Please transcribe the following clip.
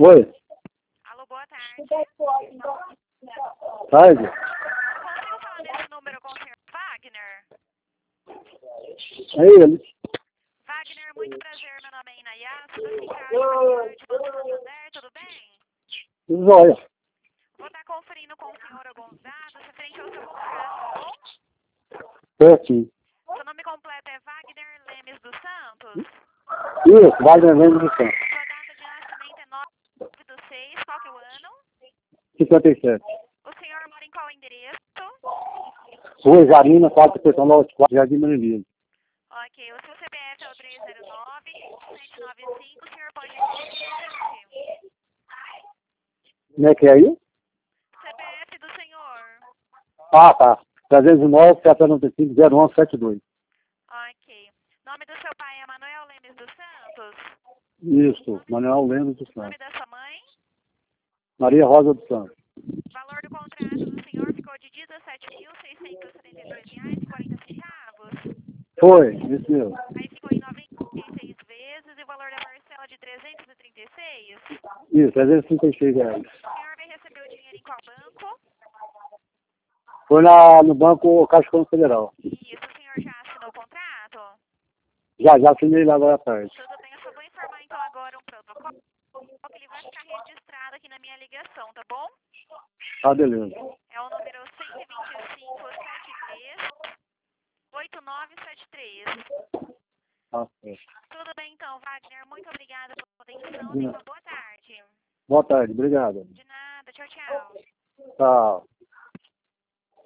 Oi. Alô, boa tarde. Tarde. Eu consigo falar nesse número com o senhor Wagner? É ele. Wagner, muito prazer. Meu nome é Inayá, sou da Central de Banco Santander, tudo bem? Zóia. Vou estar conferindo com o senhor alguns dados referente ao seu contrato, tá bom? Certinho. Seu nome completo é Wagner Lemes dos Santos? Isso, Wagner Lemos do Santos. Sua data de nascimento é 9/6, qual que é o ano? 57. O senhor mora em qual endereço? Rua Jarina, 4 Petão, Lote 4, Jardim Manilino. Ok, o seu CPF é o 309-795, o senhor pode dizer o seguinte. Como é que é aí? CPF do senhor. Ah, tá. 309-795-0172. Ok. Nome do seu pai é Manuel Lemes dos Santos? Isso, Manuel Lemos do Nome Santos. da sua mãe? Maria Rosa do Santos. Valor do contrato do senhor ficou de R$ 17.672,40. Foi, isso mesmo. Aí ficou em 96 vezes e o valor da parcela de 336. Isso, 336 reais. O senhor vai receber o dinheiro em qual banco? Foi no Banco Caixa Econômica Federal. Isso, o senhor já assinou o contrato? Já assinei lá agora à tarde. Tudo bem, eu só vou informar então agora um protocolo que ele vai ficar registrado aqui na minha ligação, tá bom? Tá, beleza. É o número 125-73-8973. Tá certo. Tudo bem então, Wagner. Muito obrigada pela atenção. Tenha uma boa tarde. Boa tarde, obrigado. De nada. Tchau, tchau. Tchau.